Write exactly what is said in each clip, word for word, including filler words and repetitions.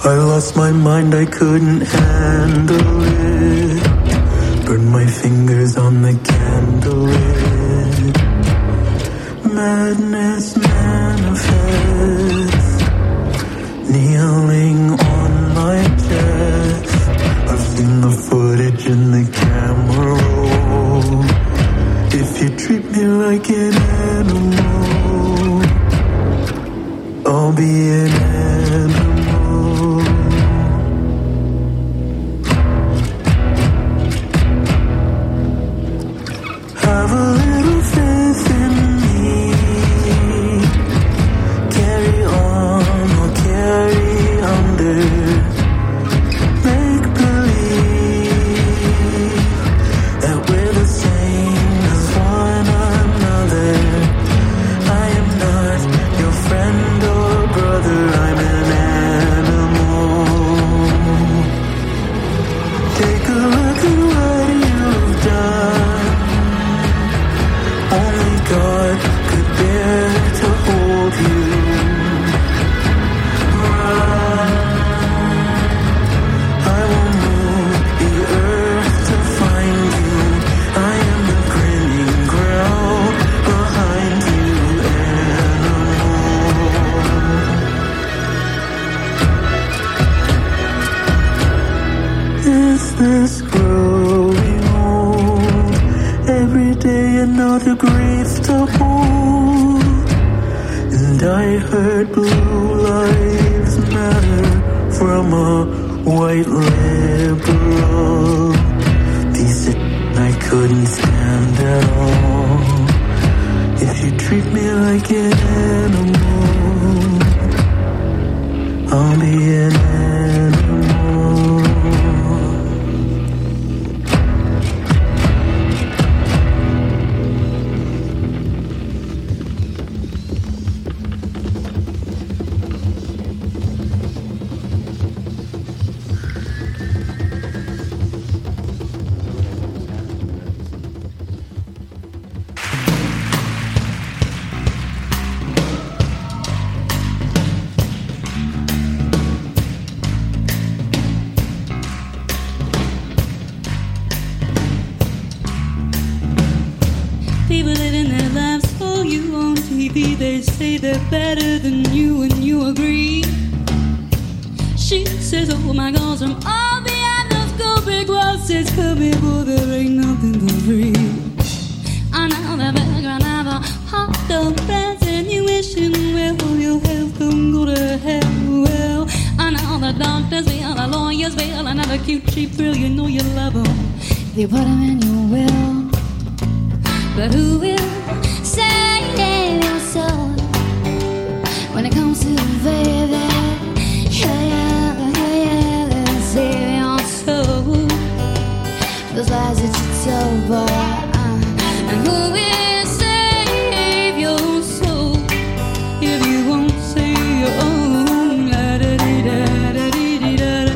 I lost my mind, I couldn't handle it. Burned my fingers on the candlelit. Madness manifest, kneeling on my chest. I've seen the footage in the camera roll. If you treat me like an animal, I'll be an animal. Have a little faith in me. Carry on or carry under. Make believe that we're the same as one another. I am not your friend or brother. I'm an animal. Take a look at what you've done. Only God could bear to hold you. Run. I will move the earth to find you. I am the grinning ground behind you, animal. Is this growing old? Every day another grief to hold. And I heard blue lives matter from a white liberal. Piece of I couldn't stand at all. If you treat me like an animal, I'll be an animal. People living their lives for you on T V. They say they're better than you and you agree. She says, oh my gosh, I'm all behind those gold brick walls. Says, come here, boy, there ain't nothing for free. I know the background of a hot dog press, and you wishing, well, your health can go to hell. Well, I know the doctors will, the lawyers will, another cute cheap thrill. You know you love them if you put them in your will. But who will save your soul when it comes to baby? Yeah, yeah, yeah, yeah, save your soul. Those lies that you told, boy. Uh, and who will save your soul if you won't save your own? Da-da-dee-da-da-dee-dee-da-da.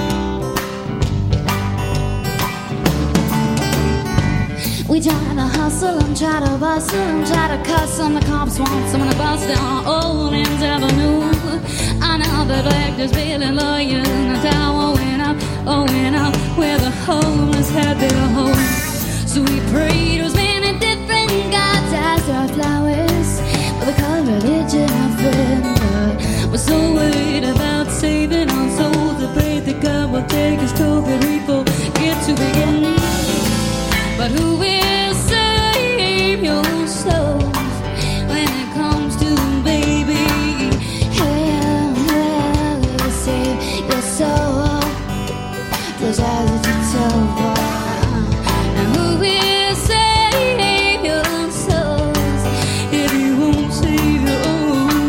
We try to hustle and try to bustle and try to cuss on the cops want someone to bust down Old Elms Avenue. I know the doctors, billing lawyers, and the tower went up, oh went up where the homeless had their home. So we prayed to as many different gods as our flowers, but the color religion of it. We're so worried about saving our souls. I pray that God will take us till that we forget to begin. But who will save your souls when it comes to baby? Yeah, yeah, save your soul. Those eyes that you tell, boy. And who will save your souls if you won't save your own?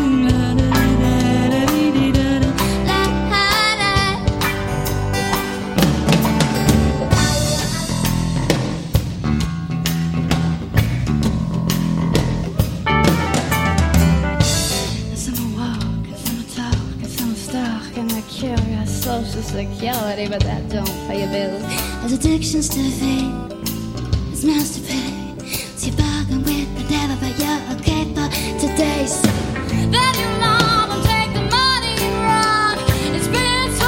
Social security, but that don't pay your bills. There's addictions to fame, there's mouths to pay. So you bargain with the devil, but you're okay for today. So then you love and take the money and run. It's been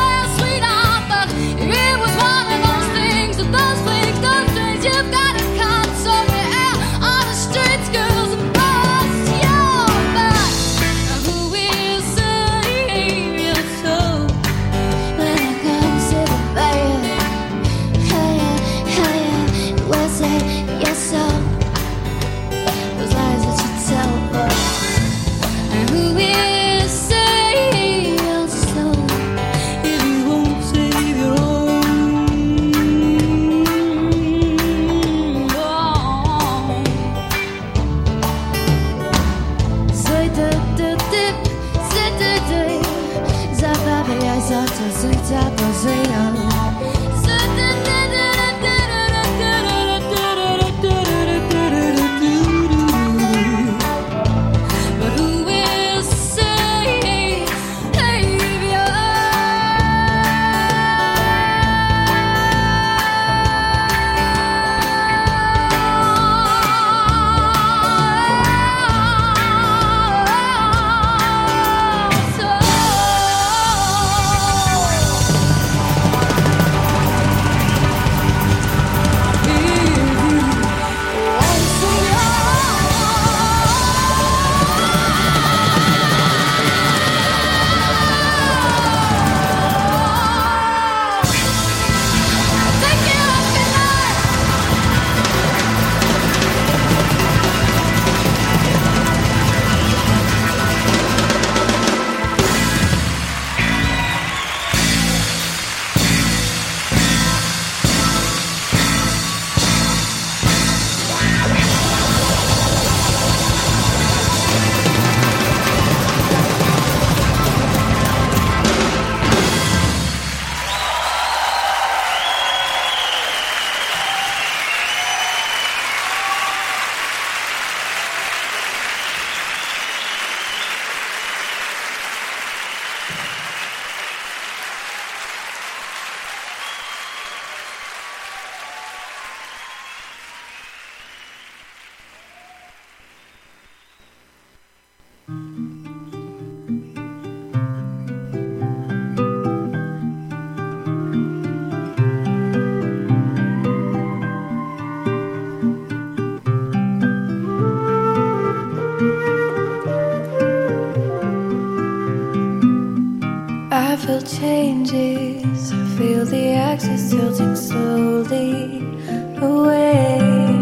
changes. Feel the axis tilting slowly away.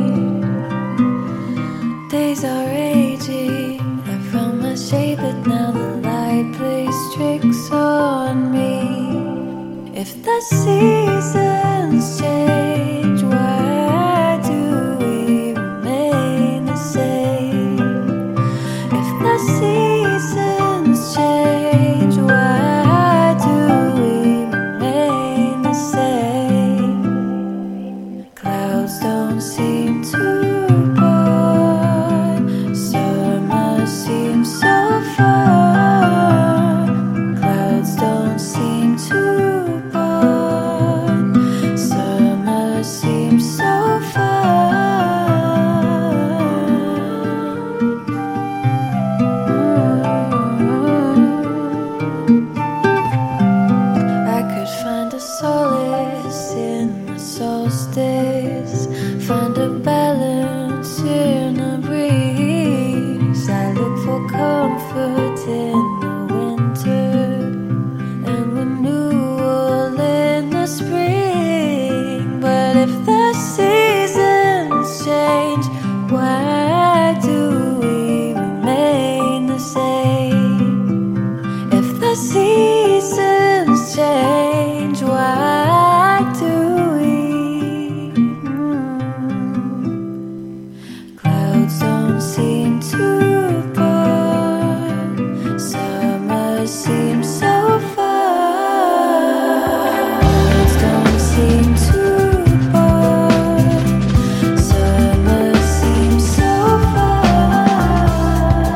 Days are aging. I found my shape, but now the light plays tricks on me. If the seasons change, why do we remain the same? If the seasons change, why do we remain the same? Clouds don't seem to part. Summer seems so far. Clouds don't seem to part. Summer seems so far. I could find a solace in the solstice, find a balance in a breeze. I look for comfort in the winter and renewal in the spring. But if the seasons change, why do we remain the same? If the seasons change, why do we? Mm. Clouds don't seem to part. Summer seems so far. Clouds don't seem to part. Summer seems so far.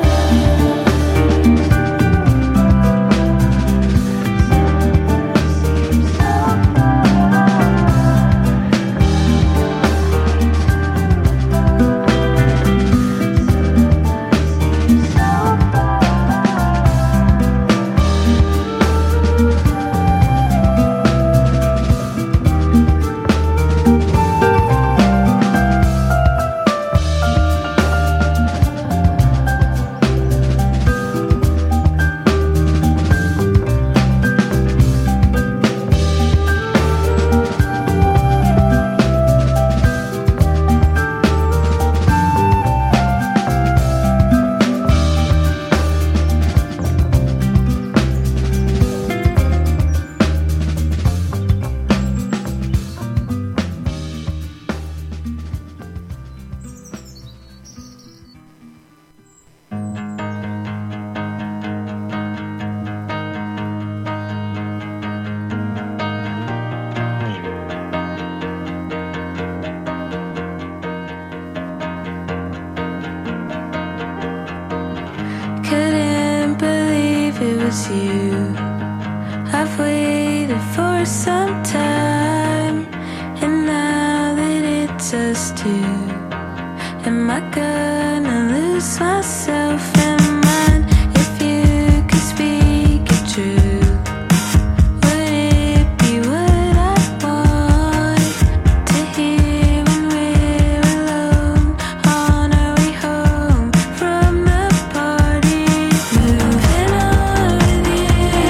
Couldn't believe it was you. I've waited for some time, and now that it's us two, am I gonna lose myself in mine? If you could speak it true, would it be what I want to hear when we're alone on our way home from the party? Moving on with you.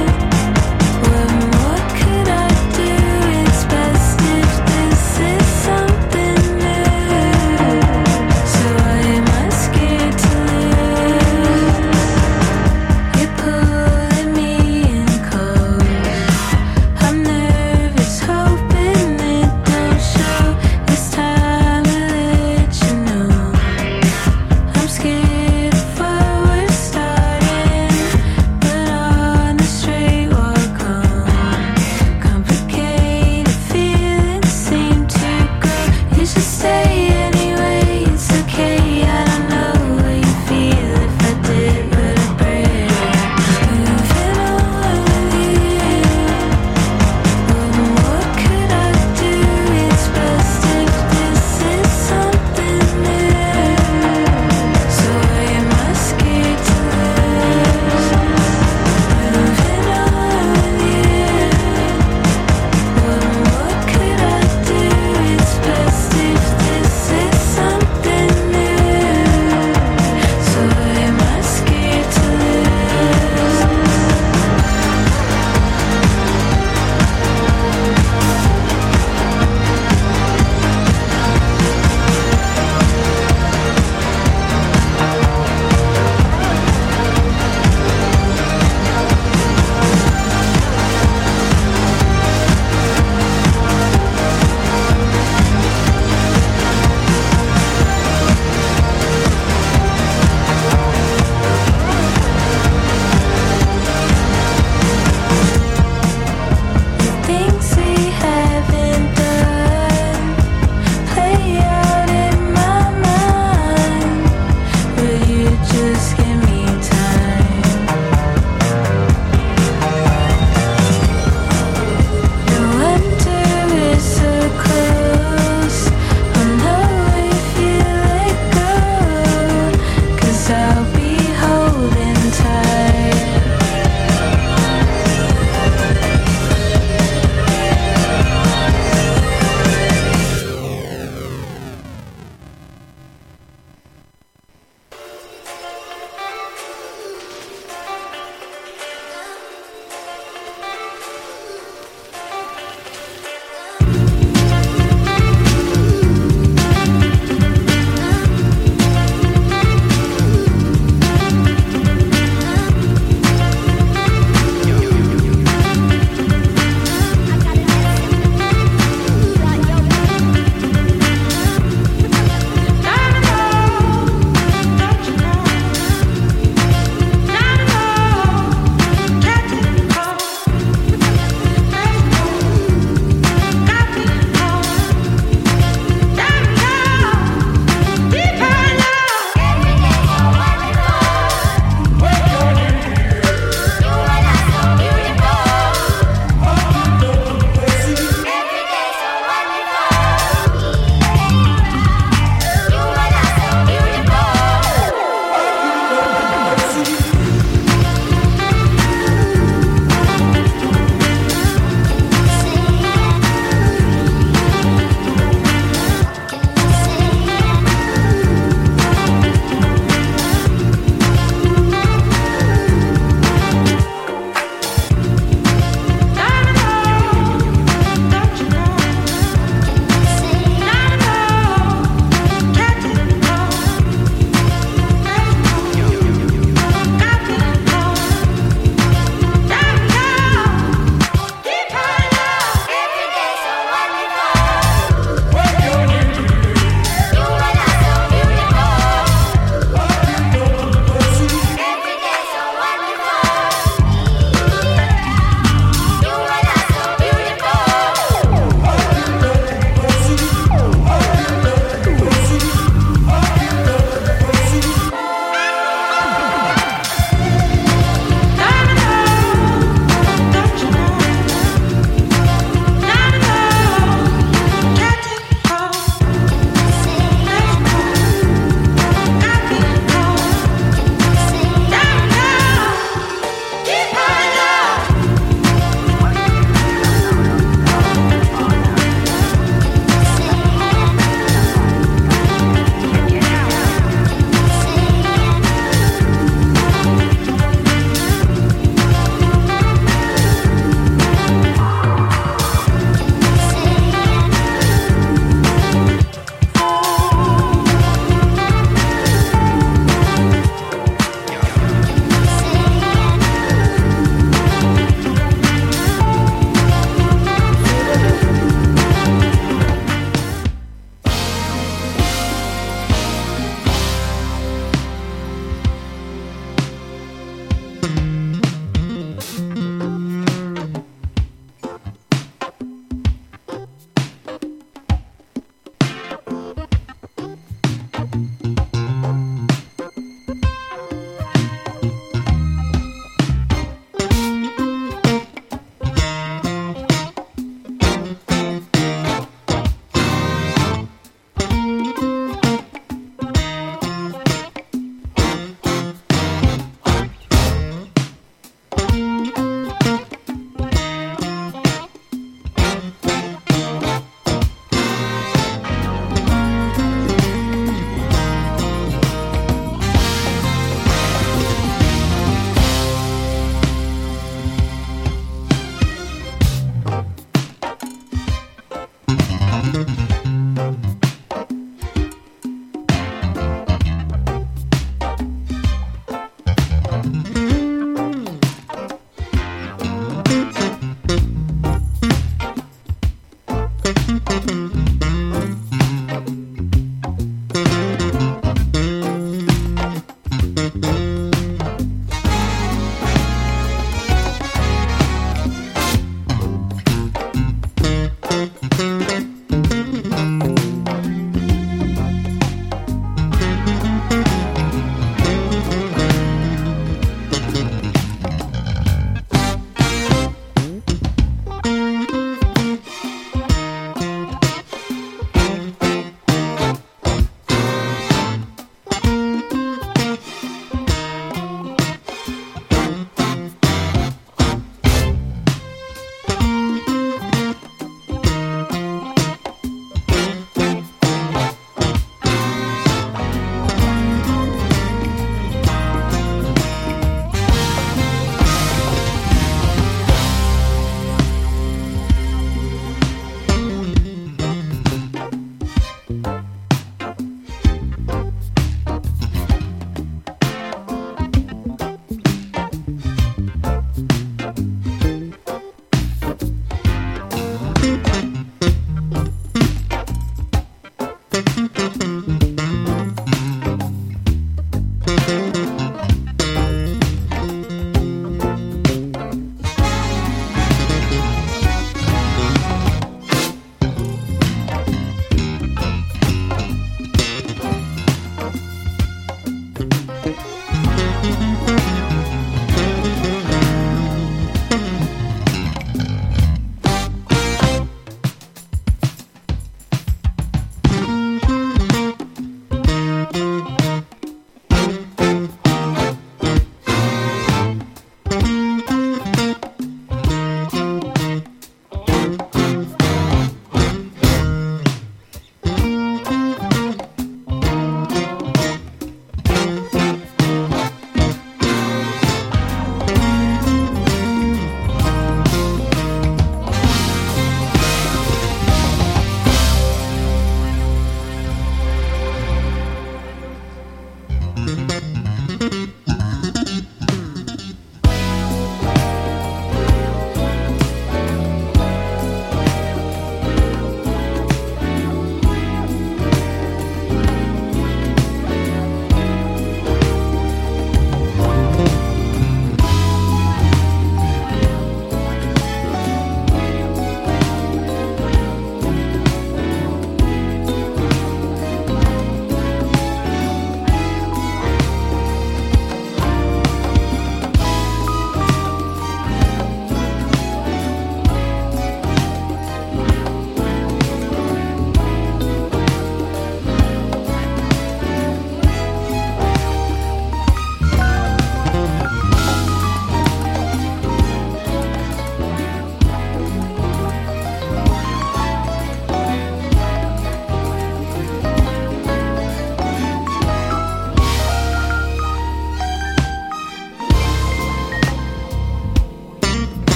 What more could I do? It's best if this is something new. So why am I scared to lose?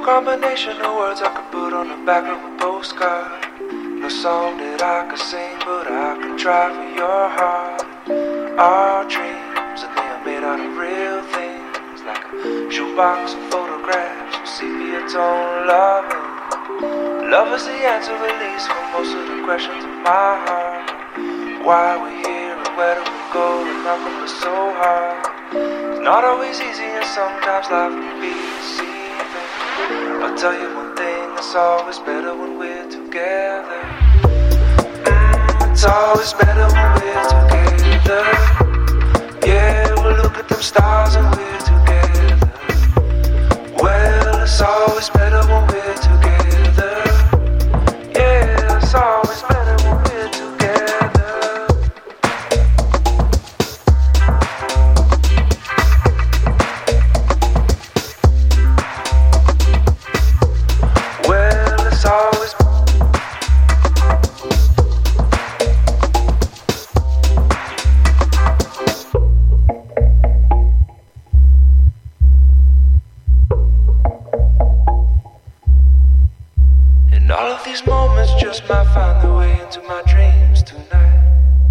Combination of words I could put on the back of a postcard. No song that I could sing, but I can try for your heart. Our dreams, and they are made out of real things, like a shoebox of photographs of sepia tone loving. Love is the answer, at least, for most of the questions in my heart. Why we're here and where do we go, and how come it's so hard? It's not always easy, and sometimes life can be deceiving. I'll tell you one thing, it's always better when we're together. Mm, it's always better when we're together. Yeah, we'll look at them stars and we're together. Well, it's always better when we're together. Yeah, it's always better when we're together. Well, it's always and all of these moments just might find their way into my dreams tonight.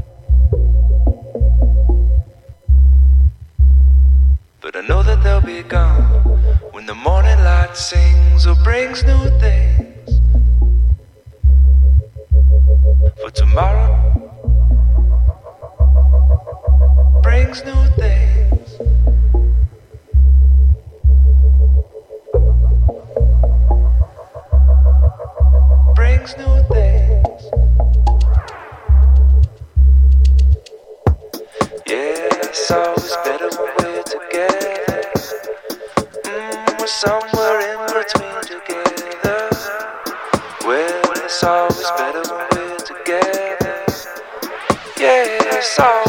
But I know that they'll be gone when the morning light sings or brings new things. For tomorrow brings new things. Brings new things. Yeah, it's always better when we're together. Mm, we're somewhere in between together. Well, it's always better when we're together. Yeah, it's always